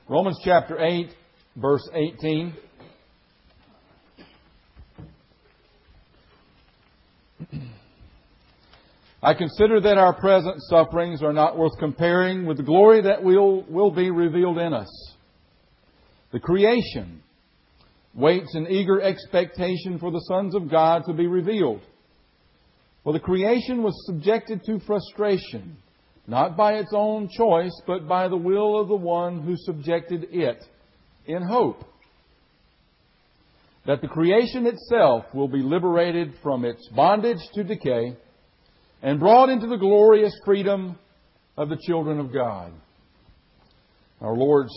Romans chapter 8, verse 18. I consider that our present sufferings are not worth comparing with the glory that will be revealed in us. The creation waits in eager expectation for the sons of God to be revealed. For the creation was subjected to frustration, not by its own choice, but by the will of the one who subjected it, in hope that the creation itself will be liberated from its bondage to decay and brought into the glorious freedom of the children of God. Our Lord's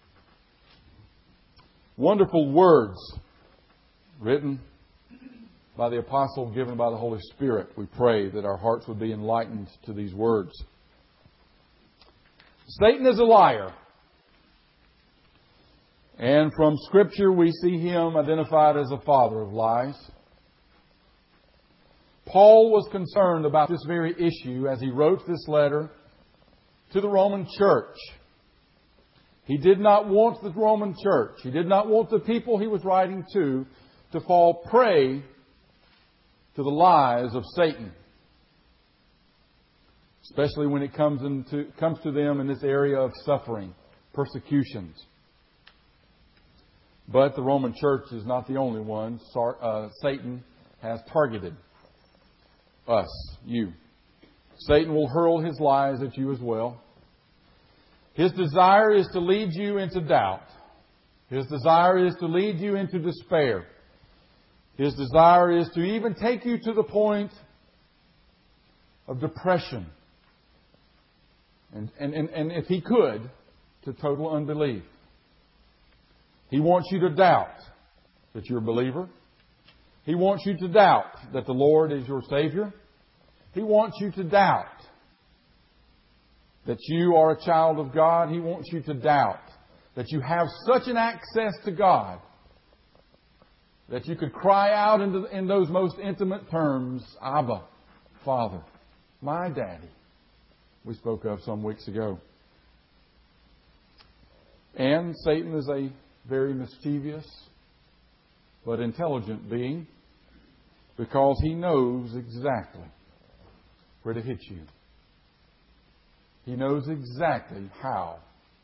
wonderful words, written by the apostle, given by the Holy Spirit. We pray that our hearts would be enlightened to these words. Satan is a liar. And from Scripture we see him identified as the father of lies. Paul was concerned about this very issue as he wrote this letter to the Roman church. He did not want the Roman church, he did not want the people he was writing to fall prey to the lies of Satan. Especially when it comes to them in this area of suffering, persecutions. But the Roman church is not the only one. Satan has targeted us, you. Satan will hurl his lies at you as well. His desire is to lead you into doubt. His desire is to lead you into despair. His desire is to even take you to the point of depression. And if he could, to total unbelief. He wants you to doubt that you're a believer. He wants you to doubt that the Lord is your Savior. He wants you to doubt that you are a child of God. He wants you to doubt that you have such an access to God that you could cry out in those most intimate terms, Abba, Father, my Daddy, we spoke of some weeks ago. And Satan is a very mischievous but intelligent being because he knows exactly where to hit you. He knows exactly how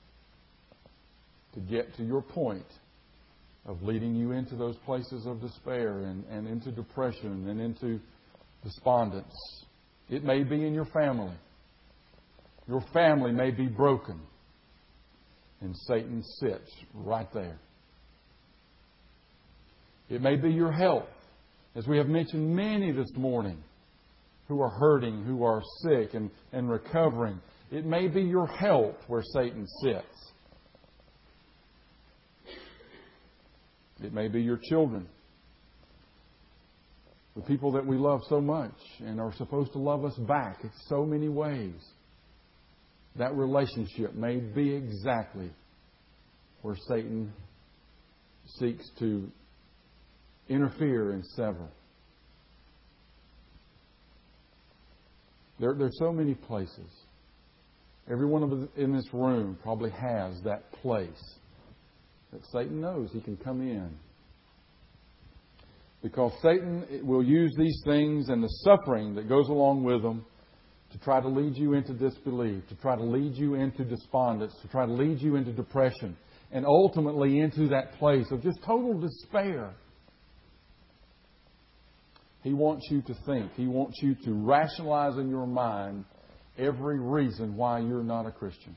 to get to your point of leading you into those places of despair and into depression and into despondence. It may be in your family. Your family may be broken. And Satan sits right there. It may be your health. As we have mentioned many this morning who are hurting, who are sick and recovering. It may be your health where Satan sits. It may be your children. The people that we love so much and are supposed to love us back in so many ways. That relationship may be exactly where Satan seeks to interfere and sever. There are so many places. Every one of us in this room probably has that place that Satan knows he can come in. Because Satan will use these things and the suffering that goes along with them to try to lead you into disbelief, to try to lead you into despondence, to try to lead you into depression, and ultimately into that place of just total despair. He wants you to think. He wants you to rationalize in your mind every reason why you're not a Christian.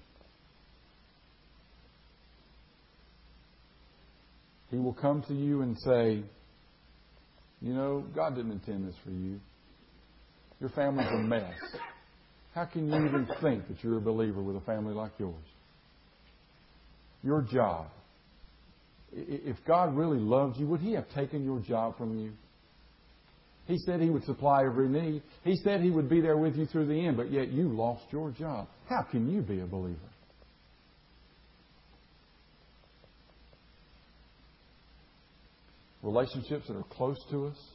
He will come to you and say, you know, God didn't intend this for you. Your family's a mess. How can you even think that you're a believer with a family like yours? Your job. If God really loved you, would He have taken your job from you? He said He would supply every need. He said He would be there with you through the end, but yet you lost your job. How can you be a believer? Relationships that are close to us,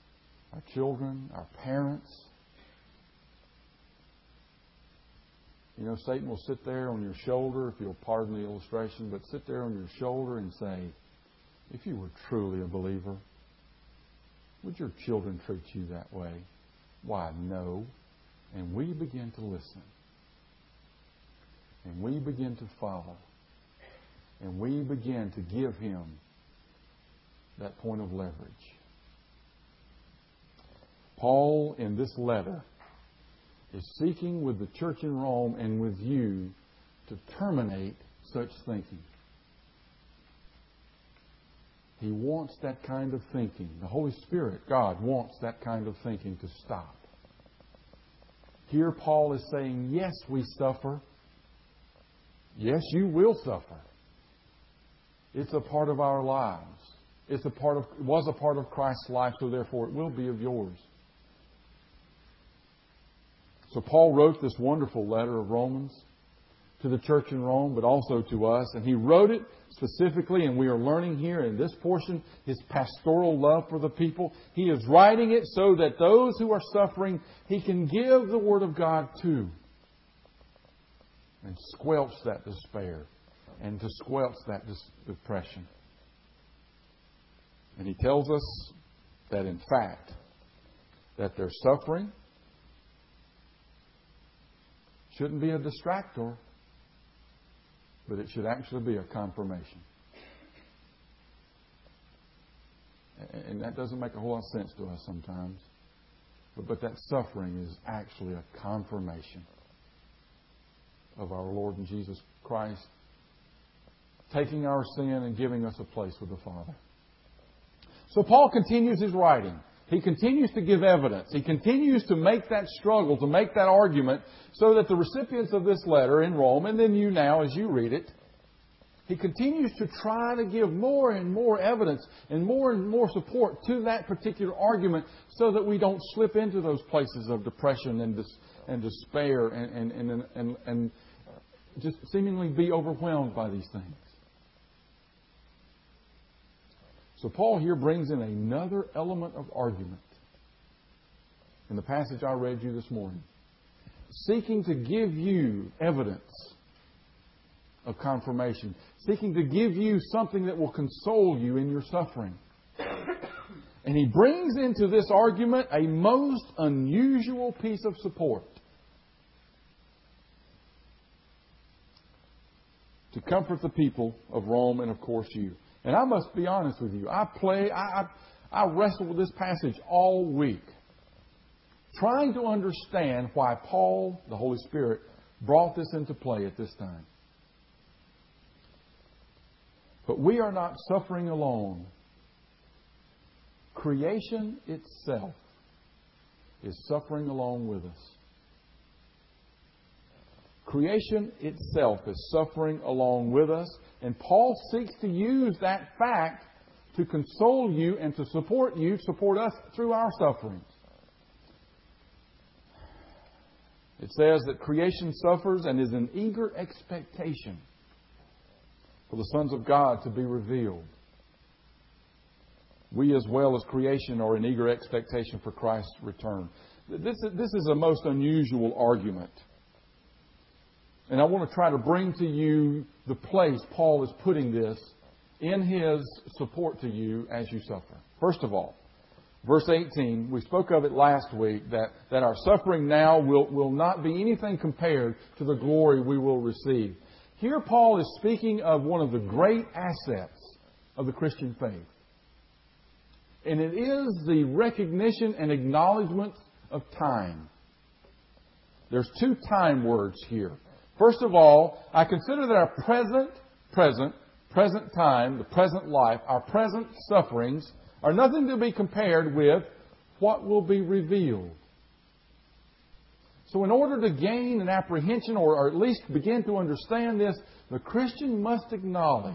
our children, our parents, You know, Satan will sit there on your shoulder, if you'll pardon the illustration, but sit there on your shoulder and say, if you were truly a believer, would your children treat you that way? Why, no. And we begin to listen. And we begin to follow. And we begin to give him that point of leverage. Paul, in this letter, is seeking with the church in Rome and with you to terminate such thinking. He wants that kind of thinking. The Holy Spirit, God, wants that kind of thinking to stop. Here Paul is saying, yes, we suffer. Yes, you will suffer. It's a part of our lives. It was a part of Christ's life, so therefore it will be of yours. So Paul wrote this wonderful letter of Romans to the church in Rome, but also to us. And he wrote it specifically, and we are learning here in this portion, his pastoral love for the people. He is writing it so that those who are suffering, he can give the Word of God to. And squelch that despair. And to squelch that depression. And he tells us that in fact, that their suffering shouldn't be a distractor, but it should actually be a confirmation. And that doesn't make a whole lot of sense to us sometimes. But that suffering is actually a confirmation of our Lord and Jesus Christ taking our sin and giving us a place with the Father. So Paul continues his writing. He continues to give evidence. He continues to make that struggle, to make that argument, so that the recipients of this letter in Rome, and then you now as you read it, he continues to try to give more and more evidence and more support to that particular argument so that we don't slip into those places of depression and despair and just seemingly be overwhelmed by these things. So Paul here brings in another element of argument in the passage I read you this morning, seeking to give you evidence of confirmation, seeking to give you something that will console you in your suffering. And he brings into this argument a most unusual piece of support to comfort the people of Rome and, of course, you. And I must be honest with you. I wrestled with this passage all week, trying to understand why Paul, the Holy Spirit, brought this into play at this time. But we are not suffering alone. Creation itself is suffering along with us. Creation itself is suffering along with us. And Paul seeks to use that fact to console you and to support you, support us through our sufferings. It says that creation suffers and is in eager expectation for the sons of God to be revealed. We as well as creation are in eager expectation for Christ's return. This is a most unusual argument. And I want to try to bring to you the place Paul is putting this in his support to you as you suffer. First of all, verse 18, we spoke of it last week, that our suffering now will not be anything compared to the glory we will receive. Here Paul is speaking of one of the great assets of the Christian faith. And it is the recognition and acknowledgement of time. There's two time words here. First of all, I consider that our present time, the present life, our present sufferings are nothing to be compared with what will be revealed. So in order to gain an apprehension or at least begin to understand this, the Christian must acknowledge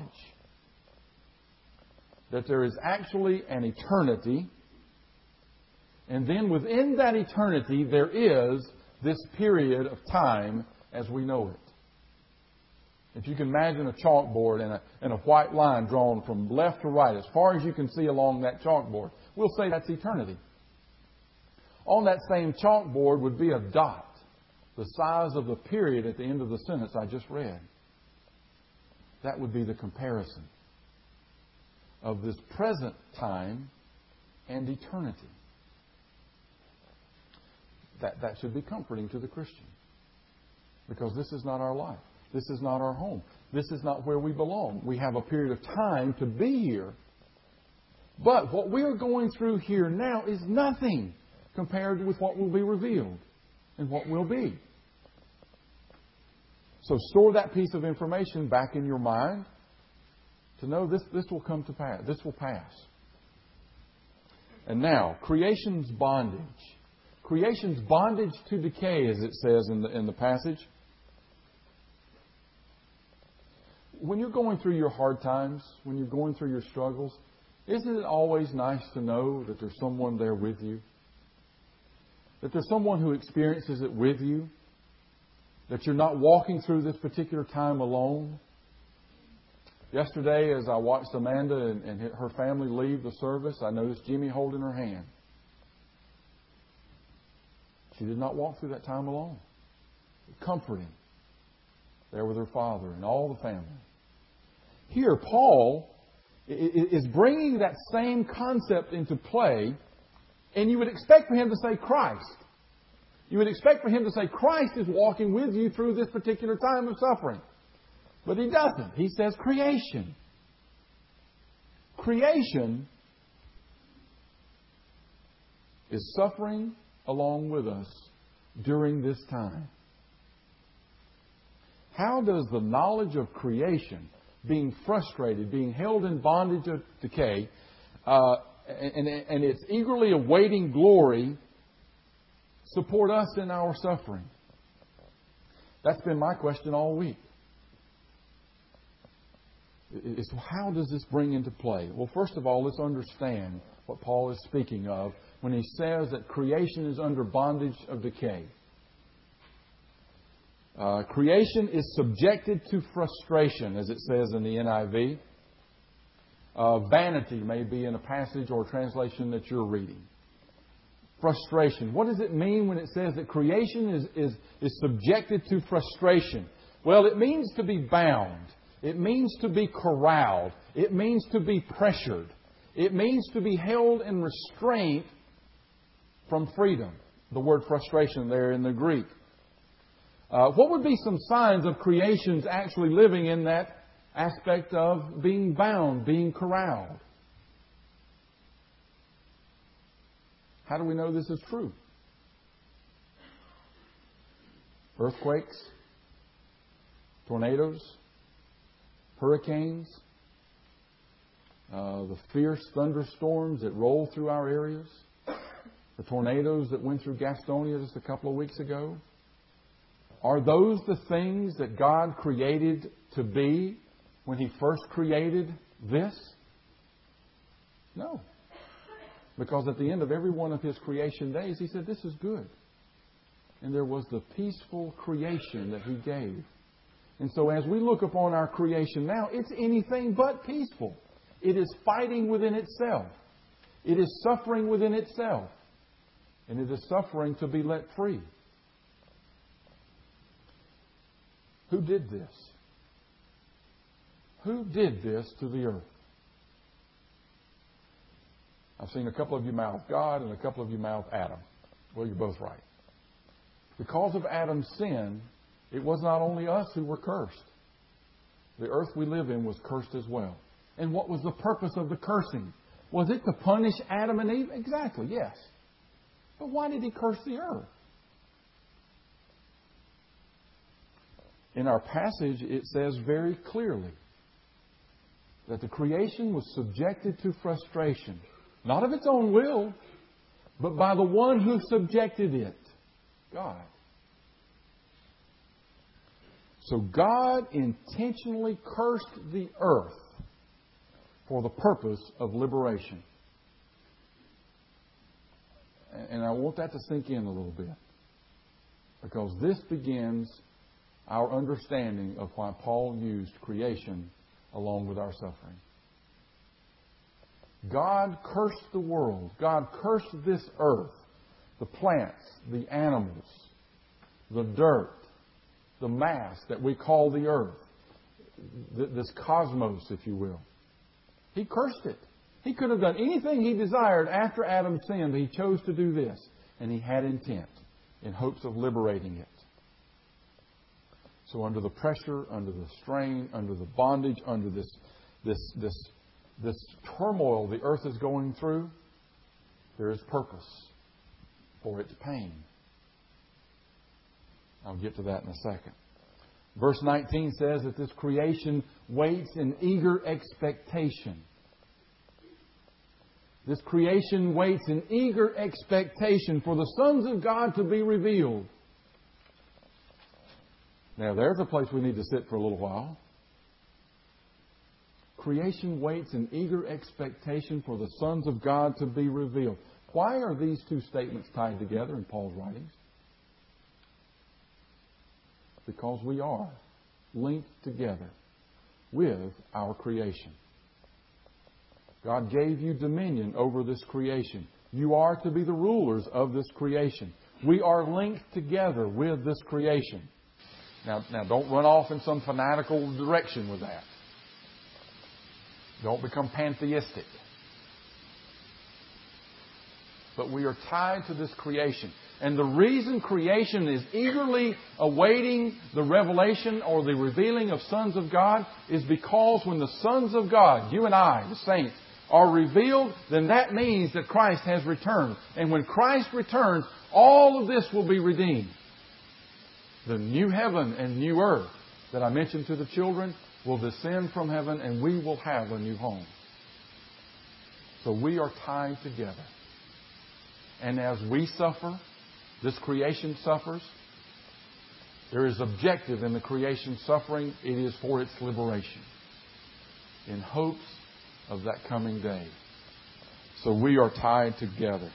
that there is actually an eternity, and then within that eternity there is this period of time as we know it. If you can imagine a chalkboard and a white line drawn from left to right as far as you can see along that chalkboard, we'll say that's eternity. On that same chalkboard would be a dot. the size of the period at the end of the sentence I just read. That would be the comparison of this present time and eternity. That should be comforting to the Christian. Because this is not our life. This is not our home. This is not where we belong. We have a period of time to be here. But what we are going through here now is nothing compared with what will be revealed and what will be. So store that piece of information back in your mind to know this will come to pass. This will pass. And now, creation's bondage. Creation's bondage to decay, as it says in the passage. When you're going through your hard times, when you're going through your struggles, isn't it always nice to know that there's someone there with you? That there's someone who experiences it with you? That you're not walking through this particular time alone? Yesterday, as I watched Amanda and her family leave the service, I noticed Jimmy holding her hand. She did not walk through that time alone. Comforting. There with her father and all the family. Here, Paul is bringing that same concept into play, and you would expect for him to say Christ. You would expect for him to say Christ is walking with you through this particular time of suffering. But he doesn't. He says creation. Creation is suffering along with us during this time. How does the knowledge of creation, being frustrated, being held in bondage of decay, and it's eagerly awaiting glory, support us in our suffering? That's been my question all week. It's how does this bring into play? Well, first of all, let's understand what Paul is speaking of when he says that creation is under bondage of decay. Creation is subjected to frustration, as it says in the NIV. Vanity may be in a passage or translation that you're reading. Frustration. What does it mean when it says that creation is subjected to frustration? Well, it means to be bound. It means to be corralled. It means to be pressured. It means to be held in restraint from freedom. The word frustration there in the Greek. What would be some signs of creation's actually living in that aspect of being bound, being corralled? How do we know this is true? Earthquakes, tornadoes, hurricanes, the fierce thunderstorms that roll through our areas, the tornadoes that went through Gastonia just a couple of weeks ago. Are those the things that God created to be when He first created this? No. Because at the end of every one of His creation days, He said, this is good. And there was the peaceful creation that He gave. And so as we look upon our creation now, it's anything but peaceful. It is fighting within itself. It is suffering within itself. And it is suffering to be let free. Who did this? Who did this to the earth? I've seen a couple of you mouth God and a couple of you mouth Adam. Well, you're both right. Because of Adam's sin, it was not only us who were cursed. The earth we live in was cursed as well. And what was the purpose of the cursing? Was it to punish Adam and Eve? Exactly, yes. But why did He curse the earth? In our passage, it says very clearly that the creation was subjected to frustration. Not of its own will, but by the one who subjected it, God. So God intentionally cursed the earth for the purpose of liberation. And I want that to sink in a little bit. Because this begins our understanding of why Paul used creation along with our suffering. God cursed the world. God cursed this earth, the plants, the animals, the dirt, the mass that we call the earth, this cosmos, if you will. He cursed it. He could have done anything he desired after Adam sinned, but he chose to do this. And he had intent in hopes of liberating it. So under the pressure, under the strain, under the bondage, under this turmoil the earth is going through, there is purpose for its pain. I'll get to that in a second. Verse 19 says that this creation waits in eager expectation. This creation waits in eager expectation for the sons of God to be revealed. Now, there's a place we need to sit for a little while. Creation waits in eager expectation for the sons of God to be revealed. Why are these two statements tied together in Paul's writings? Because we are linked together with our creation. God gave you dominion over this creation. You are to be the rulers of this creation. We are linked together with this creation. Now don't run off in some fanatical direction with that. Don't become pantheistic. But we are tied to this creation. And the reason creation is eagerly awaiting the revelation or the revealing of sons of God is because when the sons of God, you and I, the saints, are revealed, then that means that Christ has returned. And when Christ returns, all of this will be redeemed. The new heaven and new earth that I mentioned to the children will descend from heaven and we will have a new home. So we are tied together. And as we suffer, this creation suffers. There is objective in the creation suffering. It is for its liberation. In hopes of that coming day. So we are tied together.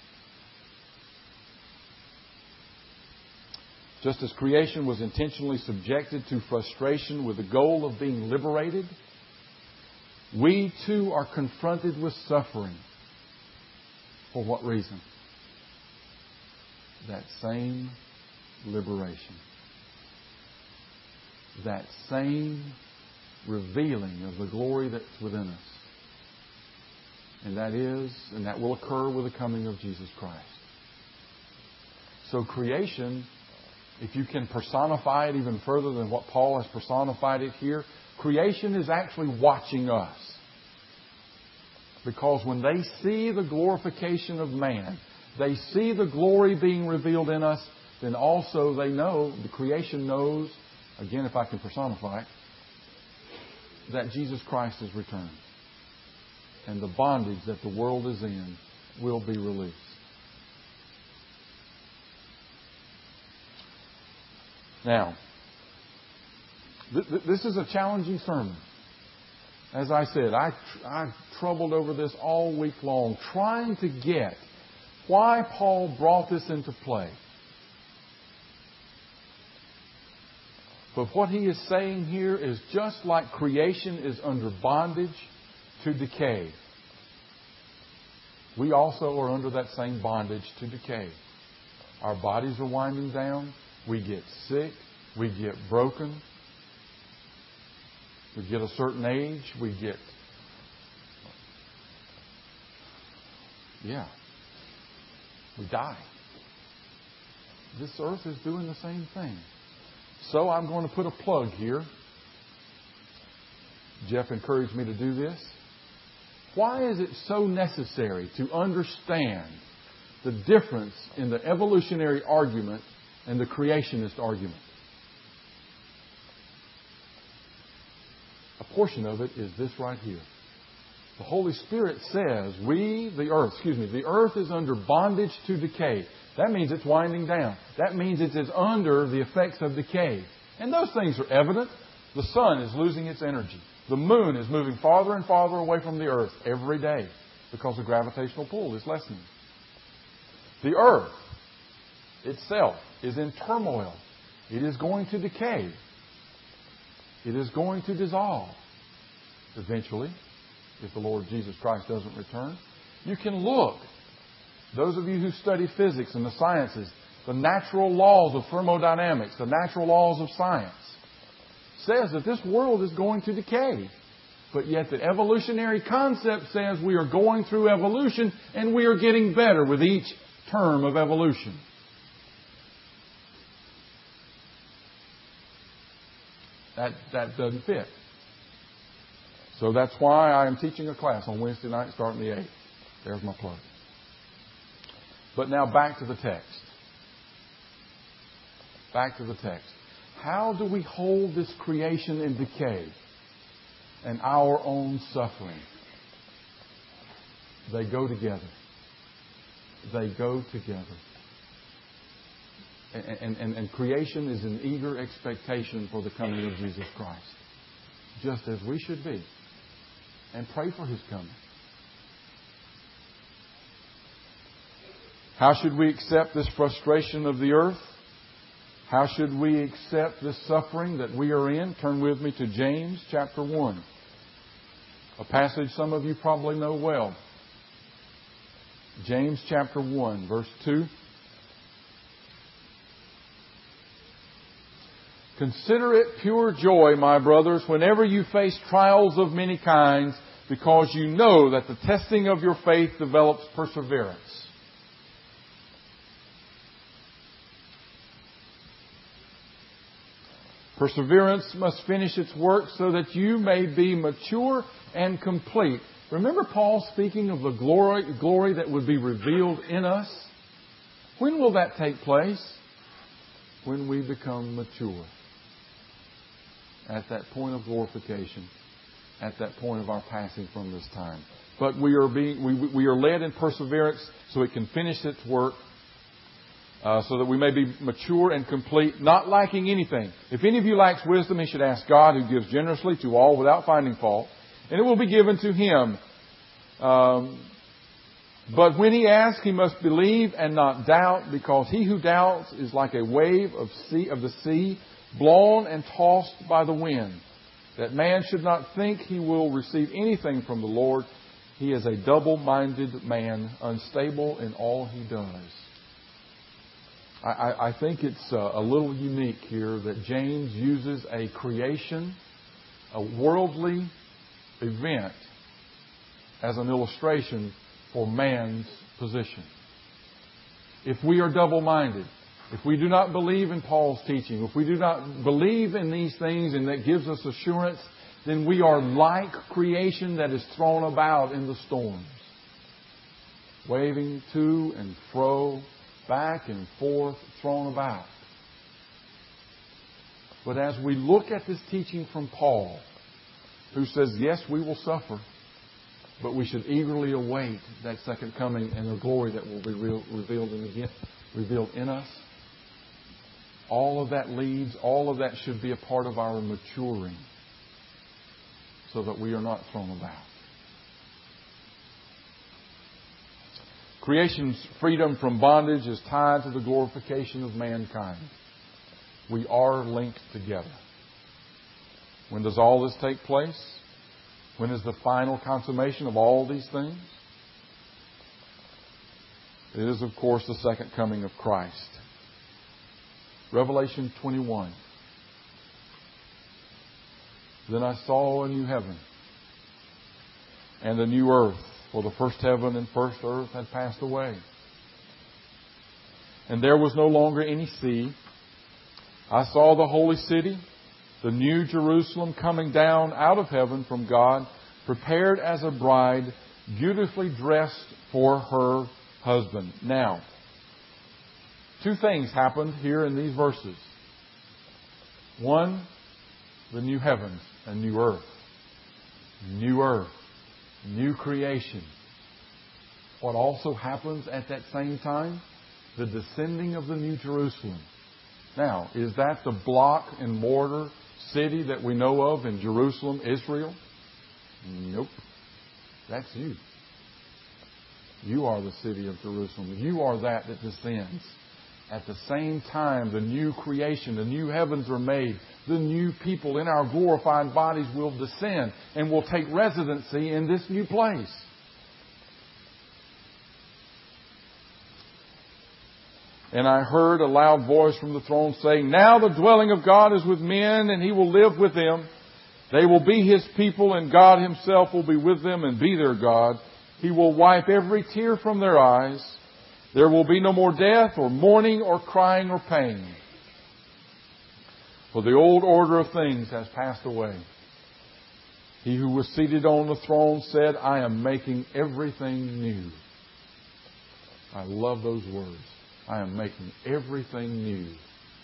Just as creation was intentionally subjected to frustration with the goal of being liberated, we too are confronted with suffering. For what reason? That same liberation. That same revealing of the glory that's within us. And that will occur with the coming of Jesus Christ. So creation, if you can personify it even further than what Paul has personified it here, creation is actually watching us. Because when they see the glorification of man, they see the glory being revealed in us, then also they know, the creation knows, again if I can personify it, that Jesus Christ has returned. And the bondage that the world is in will be released. Now, this is a challenging sermon. As I said, I troubled over this all week long, trying to get why Paul brought this into play. But what he is saying here is just like creation is under bondage to decay, we also are under that same bondage to decay. Our bodies are winding down. We get sick. We get broken. We get a certain age. We die. This earth is doing the same thing. So I'm going to put a plug here. Jeff encouraged me to do this. Why is it so necessary to understand the difference in the evolutionary argument and the creationist argument? A portion of it is this right here. The Holy Spirit says the earth is under bondage to decay. That means it's winding down. That means it is under the effects of decay. And those things are evident. The sun is losing its energy. The moon is moving farther and farther away from the earth every day because the gravitational pull is lessening. The earth itself is in turmoil. It is going to decay. It is going to dissolve eventually if the Lord Jesus Christ doesn't return. You can look. Those of you who study physics and the sciences, the natural laws of thermodynamics, the natural laws of science, says that this world is going to decay. But yet the evolutionary concept says we are going through evolution and we are getting better with each term of evolution. That doesn't fit. So that's why I am teaching a class on Wednesday night starting the 8th. There's my plug. But now back to the text. Back to the text. How do we hold this creation in decay and our own suffering? They go together. They go together. And creation is in eager expectation for the coming of Jesus Christ. Just as we should be. And pray for His coming. How should we accept this frustration of the earth? How should we accept this suffering that we are in? Turn with me to James chapter 1. A passage some of you probably know well. James chapter 1, verse 2. Consider it pure joy, my brothers, whenever you face trials of many kinds, because you know that the testing of your faith develops perseverance. Perseverance must finish its work so that you may be mature and complete. Remember Paul speaking of the glory that would be revealed in us? When will that take place? When we become mature. At that point of glorification. At that point of our passing from this time. But we are led in perseverance so it can finish its work. So that we may be mature and complete, not lacking anything. If any of you lacks wisdom, he should ask God, who gives generously to all without finding fault, and it will be given to him. But when he asks, he must believe and not doubt, because he who doubts is like a wave of the sea, blown and tossed by the wind. That man should not think he will receive anything from the Lord. He is a double-minded man, unstable in all he does. I think it's a little unique here that James uses a creation, a worldly event, as an illustration for man's position. If we are double-minded, if we do not believe in Paul's teaching, if we do not believe in these things and that gives us assurance, then we are like creation that is thrown about in the storms, waving to and fro, back and forth, thrown about. But as we look at this teaching from Paul, who says, yes, we will suffer, but we should eagerly await that second coming and the glory that will be revealed in us, all of that should be a part of our maturing so that we are not thrown about. Creation's freedom from bondage is tied to the glorification of mankind. We are linked together. When does all this take place? When is the final consummation of all these things? It is, of course, the second coming of Christ. Revelation 21. Then I saw a new heaven and a new earth. For the first heaven and first earth had passed away. And there was no longer any sea. I saw the holy city, the new Jerusalem, coming down out of heaven from God, prepared as a bride, beautifully dressed for her husband. Now, two things happened here in these verses. One, the new heavens and new earth. New earth. New creation. What also happens at that same time? The descending of the New Jerusalem. Now, is that the block and mortar city that we know of in Jerusalem, Israel? Nope. That's you. You are the city of Jerusalem. You are that descends. At the same time, the new creation, the new heavens are made. The new people in our glorified bodies will descend and will take residency in this new place. And I heard a loud voice from the throne saying, "Now the dwelling of God is with men, and He will live with them. They will be His people, and God Himself will be with them and be their God. He will wipe every tear from their eyes. There will be no more death or mourning or crying or pain. For the old order of things has passed away." He who was seated on the throne said, "I am making everything new." I love those words. I am making everything new.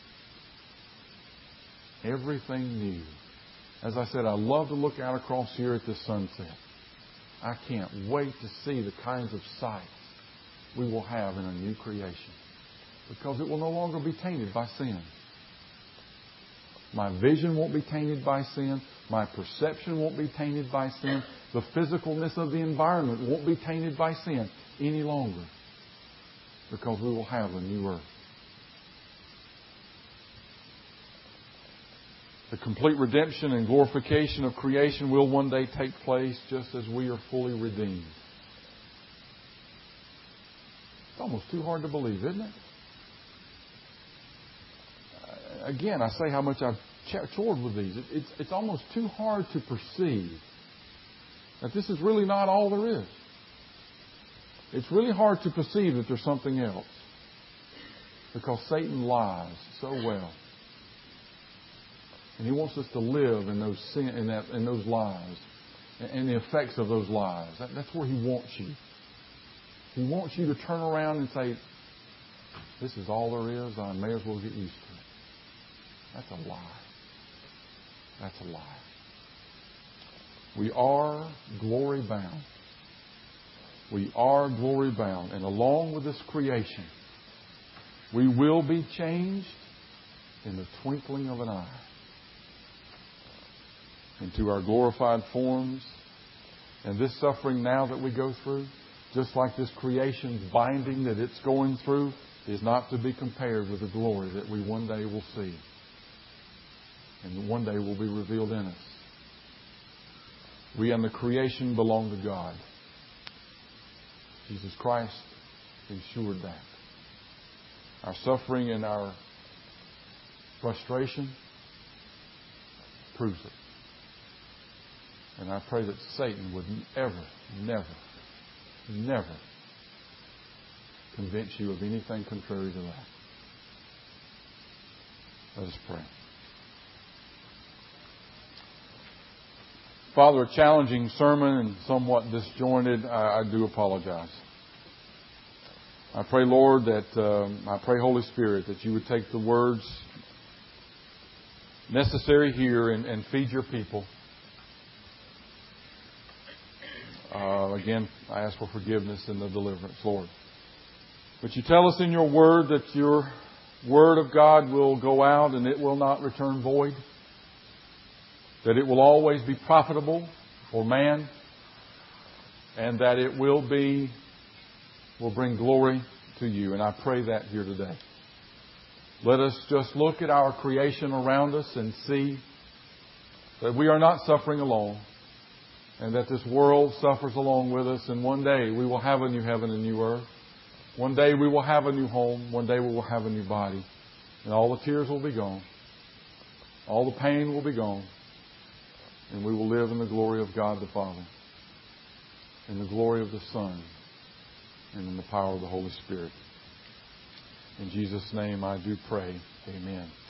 Everything new. As I said, I love to look out across here at the sunset. I can't wait to see the kinds of sights we will have in a new creation, because it will no longer be tainted by sin. My vision won't be tainted by sin. My perception won't be tainted by sin. The physicalness of the environment won't be tainted by sin any longer, because we will have a new earth. The complete redemption and glorification of creation will one day take place just as we are fully redeemed. It's almost too hard to believe, isn't it? Again, I say how much I've toured with these. It's almost too hard to perceive that this is really not all there is. It's really hard to perceive that there's something else, because Satan lies so well. And he wants us to live in those in those lies and the effects of those lies. That's where he wants you. He wants you to turn around and say, "This is all there is. I may as well get used to it." That's a lie. That's a lie. We are glory bound. We are glory bound. And along with this creation, we will be changed in the twinkling of an eye into our glorified forms. And this suffering now that we go through, just like this creation's binding that it's going through, is not to be compared with the glory that we one day will see, and one day will be revealed in us. We and the creation belong to God. Jesus Christ ensured that. Our suffering and our frustration proves it. And I pray that Satan would never convince you of anything contrary to that. Let us pray. Father, a challenging sermon and somewhat disjointed. I do apologize. I pray, Lord, I pray, Holy Spirit, that you would take the words necessary here and feed your people. Again, I ask for forgiveness and the deliverance, Lord. But you tell us in your word that your word of God will go out and it will not return void. That it will always be profitable for man. And that it will bring glory to you. And I pray that here today. Let us just look at our creation around us and see that we are not suffering alone. And that this world suffers along with us. And one day we will have a new heaven and new earth. One day we will have a new home. One day we will have a new body. And all the tears will be gone. All the pain will be gone. And we will live in the glory of God the Father. In the glory of the Son. And in the power of the Holy Spirit. In Jesus' name I do pray. Amen.